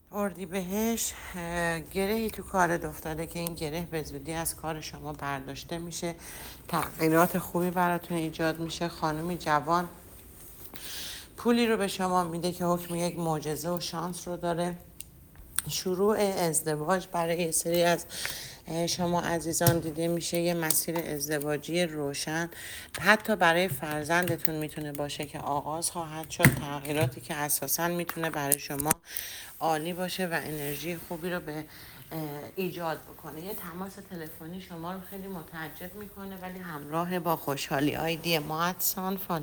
اردیبهشت گرهی تو کارت افتاده که این گره به زودی از کار شما برداشته میشه، تغییرات خوبی براتون ایجاد میشه. خانمی جوان پولی رو به شما میده که حکم یک معجزه و شانس رو داره. شروع ازدواج برای یه سری از شما عزیزان دیده میشه، یه مسیر ازدواجی روشن. حتی برای فرزندتون میتونه باشه که آغاز خواهد شد، تغییراتی که اساساً میتونه برای شما عالی باشه و انرژی خوبی رو به ایجاد بکنه. یه تماس تلفنی شما رو خیلی متعجب میکنه ولی همراه با خوشحالی. آیدی ماتسان